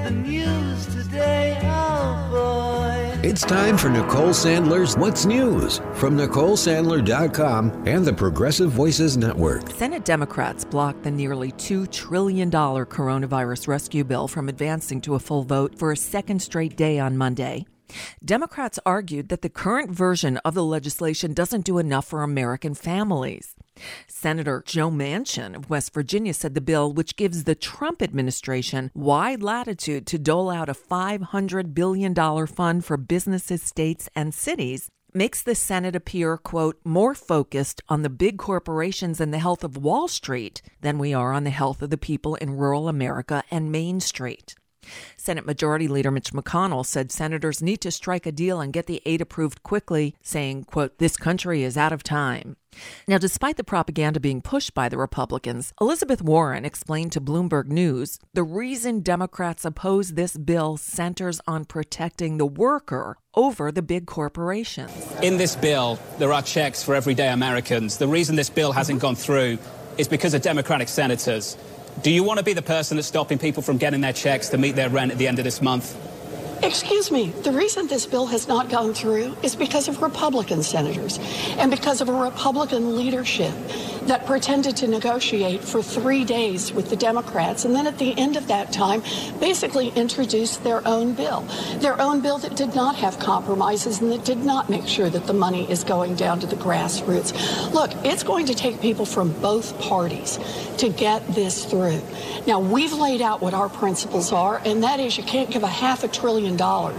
the news today, oh boy. It's time for Nicole Sandler's What's News from NicoleSandler.com and the Progressive Voices Network. Senate Democrats blocked the nearly $2 trillion coronavirus rescue bill from advancing to a full vote for a second straight day on Monday. Democrats argued that the current version of the legislation doesn't do enough for American families. Senator Joe Manchin of West Virginia said the bill, which gives the Trump administration wide latitude to dole out a $500 billion fund for businesses, states, and cities, makes the Senate appear, quote, more focused on the big corporations and the health of Wall Street than we are on the health of the people in rural America and Main Street. Senate Majority Leader Mitch McConnell said senators need to strike a deal and get the aid approved quickly, saying, quote, this country is out of time. Now, despite the propaganda being pushed by the Republicans, Elizabeth Warren explained to Bloomberg News the reason Democrats oppose this bill centers on protecting the worker over the big corporations. In this bill, there are checks for everyday Americans. The reason this bill hasn't gone through is because of Democratic senators. Do you want to be the person that's stopping people from getting their checks to meet their rent at the end of this month? Excuse me, the reason this bill has not gone through is because of Republican senators and because of a Republican leadership that pretended to negotiate for 3 days with the Democrats and then at the end of that time basically introduced their own bill that did not have compromises and that did not make sure that the money is going down to the grassroots. Look, it's going to take people from both parties to get this through. Now, we've laid out what our principles are, and that is you can't give $500 billion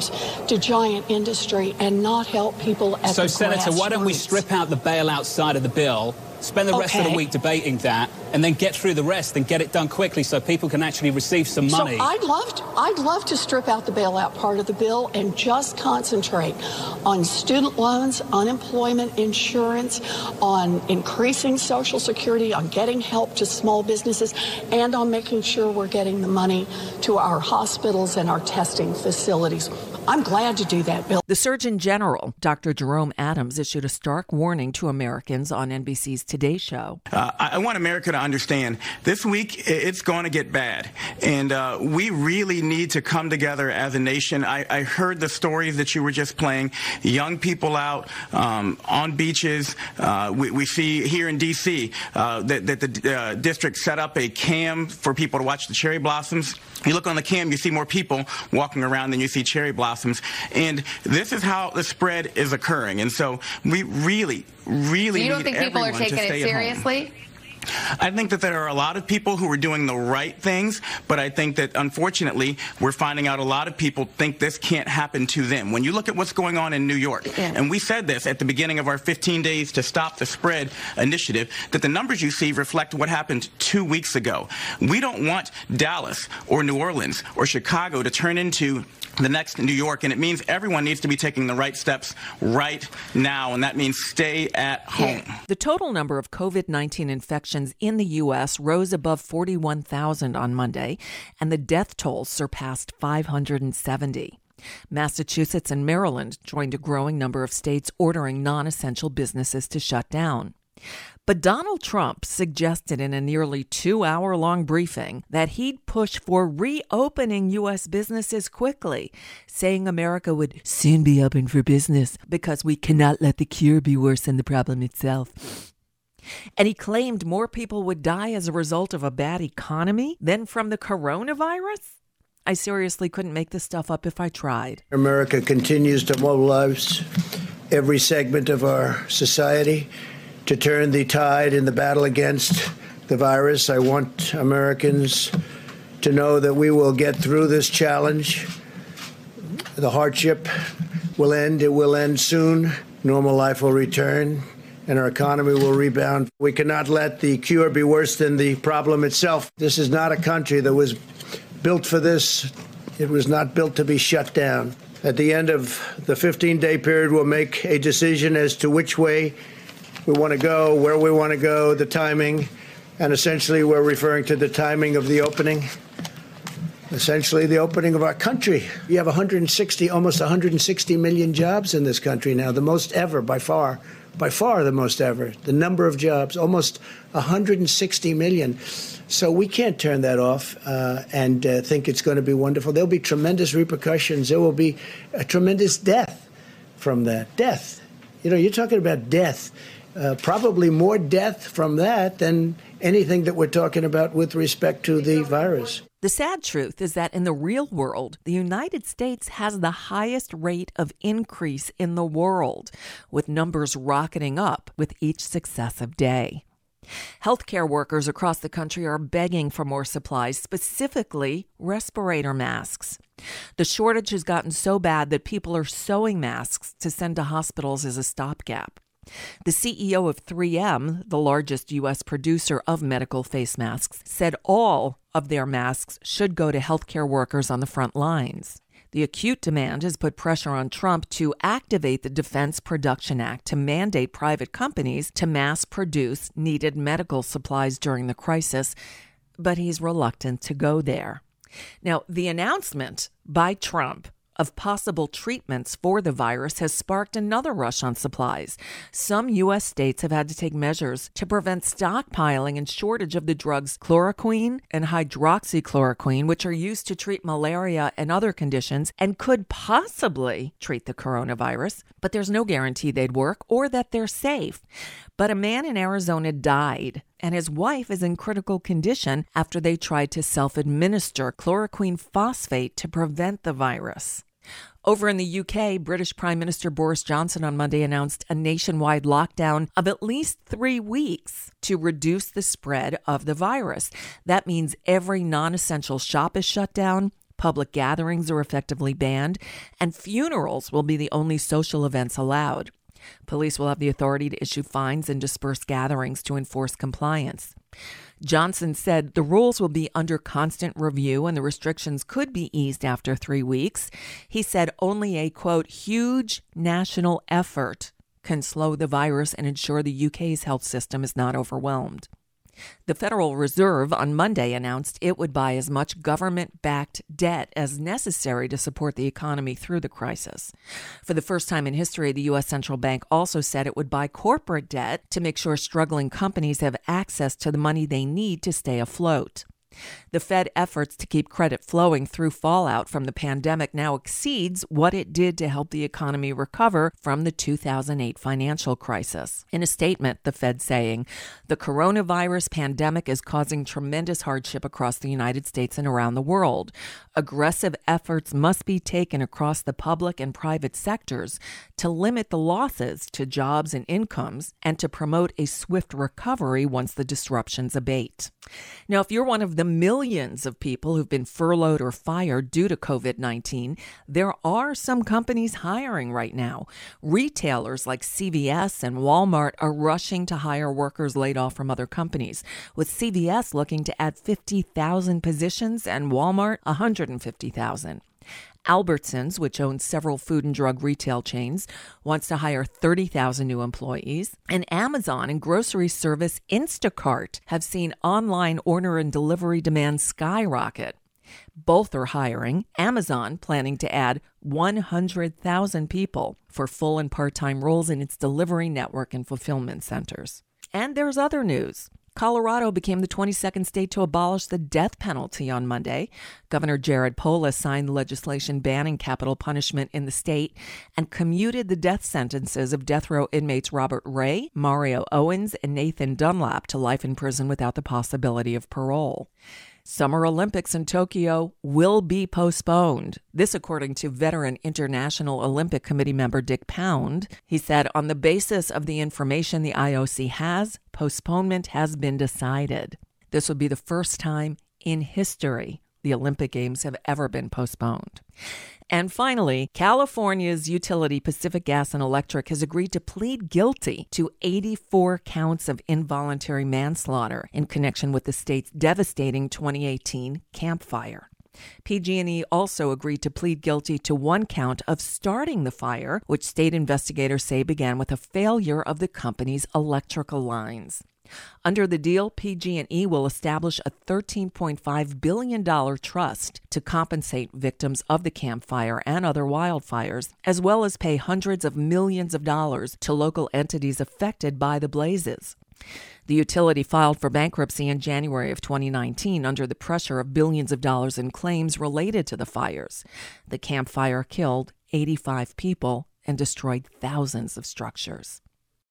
to giant industry and not help people at the grassroots. So, Senator, why don't we strip out the bailout side of the bill, spend the rest of the week debating that, and then get through the rest and get it done quickly so people can actually receive some money? So I'd love to strip out the bailout part of the bill and just concentrate on student loans, unemployment insurance, on increasing Social Security, on getting help to small businesses, and on making sure we're getting the money to our hospitals and our testing facilities. I'm glad to do that, Bill. The Surgeon General, Dr. Jerome Adams, issued a stark warning to Americans on NBC's Today Show. I want America to understand this week it's going to get bad, and we really need to come together as a nation. I heard the stories that you were just playing, young people out on beaches. We see here in D.C. that the district set up a cam for people to watch the cherry blossoms. You look on the cam, you see more people walking around than you see cherry blossoms. And this is how the spread is occurring. And so we really you don't think people are taking it seriously? I think that there are a lot of people who are doing the right things, but I think that, unfortunately, we're finding out a lot of people think this can't happen to them. When you look at what's going on in New York, and we said this at the beginning of our 15 Days to Stop the Spread initiative, that the numbers you see reflect what happened 2 weeks ago. We don't want Dallas or New Orleans or Chicago to turn into the next New York, and it means everyone needs to be taking the right steps right now, and that means stay at home. The total number of COVID-19 infections in the U.S. rose above 41,000 on Monday, and the death toll surpassed 570. Massachusetts and Maryland joined a growing number of states ordering non-essential businesses to shut down. But Donald Trump suggested in a nearly 2-hour-long briefing that he'd push for reopening U.S. businesses quickly, saying America would soon be open for business because we cannot let the cure be worse than the problem itself. And he claimed more people would die as a result of a bad economy than from the coronavirus? I seriously couldn't make this stuff up if I tried. America continues to mobilize every segment of our society to turn the tide in the battle against the virus. I want Americans to know that we will get through this challenge. The hardship will end. It will end soon. Normal life will return, and our economy will rebound. We cannot let the cure be worse than the problem itself. This is not a country that was built for this. It was not built to be shut down. At the end of the 15-day period, we'll make a decision as to which way we want to go, where we want to go, the timing, and essentially we're referring to the timing of the opening, essentially the opening of our country. We have almost 160 million jobs in this country now, the most ever, by far the most ever. The number of jobs, almost 160 million. So we can't turn that off and think it's going to be wonderful. There'll be tremendous repercussions. There will be a tremendous death from that. Death. You're talking about death. Probably more death from that than anything that we're talking about with respect to the virus. The sad truth is that in the real world, the United States has the highest rate of increase in the world, with numbers rocketing up with each successive day. Healthcare workers across the country are begging for more supplies, specifically respirator masks. The shortage has gotten so bad that people are sewing masks to send to hospitals as a stopgap. The CEO of 3M, the largest U.S. producer of medical face masks, said all of their masks should go to healthcare workers on the front lines. The acute demand has put pressure on Trump to activate the Defense Production Act to mandate private companies to mass produce needed medical supplies during the crisis, but he's reluctant to go there. Now, the announcement by Trump of possible treatments for the virus has sparked another rush on supplies. Some U.S. states have had to take measures to prevent stockpiling and shortage of the drugs chloroquine and hydroxychloroquine, which are used to treat malaria and other conditions and could possibly treat the coronavirus. But there's no guarantee they'd work or that they're safe. But a man in Arizona died, and his wife is in critical condition after they tried to self-administer chloroquine phosphate to prevent the virus. Over in the UK, British Prime Minister Boris Johnson on Monday announced a nationwide lockdown of at least 3 weeks to reduce the spread of the virus. That means every non-essential shop is shut down, public gatherings are effectively banned, and funerals will be the only social events allowed. Police will have the authority to issue fines and disperse gatherings to enforce compliance. Johnson said the rules will be under constant review and the restrictions could be eased after 3 weeks. He said only a, quote, huge national effort can slow the virus and ensure the UK's health system is not overwhelmed. The Federal Reserve on Monday announced it would buy as much government-backed debt as necessary to support the economy through the crisis. For the first time in history, the U.S. Central Bank also said it would buy corporate debt to make sure struggling companies have access to the money they need to stay afloat. The Fed efforts to keep credit flowing through fallout from the pandemic now exceeds what it did to help the economy recover from the 2008 financial crisis. In a statement, the Fed saying, the coronavirus pandemic is causing tremendous hardship across the United States and around the world. Aggressive efforts must be taken across the public and private sectors to limit the losses to jobs and incomes and to promote a swift recovery once the disruptions abate. Now, if you're one of the millions of people who've been furloughed or fired due to COVID-19, there are some companies hiring right now. Retailers like CVS and Walmart are rushing to hire workers laid off from other companies, with CVS looking to add 50,000 positions and Walmart 150,000. Albertsons, which owns several food and drug retail chains, wants to hire 30,000 new employees. And Amazon and grocery service Instacart have seen online order and delivery demand skyrocket. Both are hiring. Amazon planning to add 100,000 people for full and part-time roles in its delivery network and fulfillment centers. And there's other news. Colorado became the 22nd state to abolish the death penalty on Monday. Governor Jared Polis signed legislation banning capital punishment in the state and commuted the death sentences of death row inmates Robert Ray, Mario Owens, and Nathan Dunlap to life in prison without the possibility of parole. Summer Olympics in Tokyo will be postponed. This according to veteran International Olympic Committee member Dick Pound. He said, on the basis of the information the IOC has, postponement has been decided. This will be the first time in history the Olympic Games have ever been postponed. And finally, California's utility Pacific Gas and Electric has agreed to plead guilty to 84 counts of involuntary manslaughter in connection with the state's devastating 2018 Camp Fire. PG&E also agreed to plead guilty to 1 count of starting the fire, which state investigators say began with a failure of the company's electrical lines. Under the deal, PG&E will establish a $13.5 billion trust to compensate victims of the Camp Fire and other wildfires, as well as pay hundreds of millions of dollars to local entities affected by the blazes. The utility filed for bankruptcy in January of 2019 under the pressure of billions of dollars in claims related to the fires. The Camp Fire killed 85 people and destroyed thousands of structures.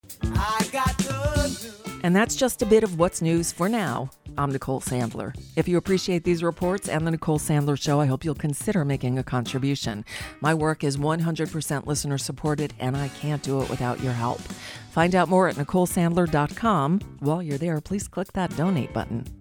And that's just a bit of what's news for now. I'm Nicole Sandler. If you appreciate these reports and the Nicole Sandler Show, I hope you'll consider making a contribution. My work is 100% listener supported, and I can't do it without your help. Find out more at NicoleSandler.com. While you're there, please click that donate button.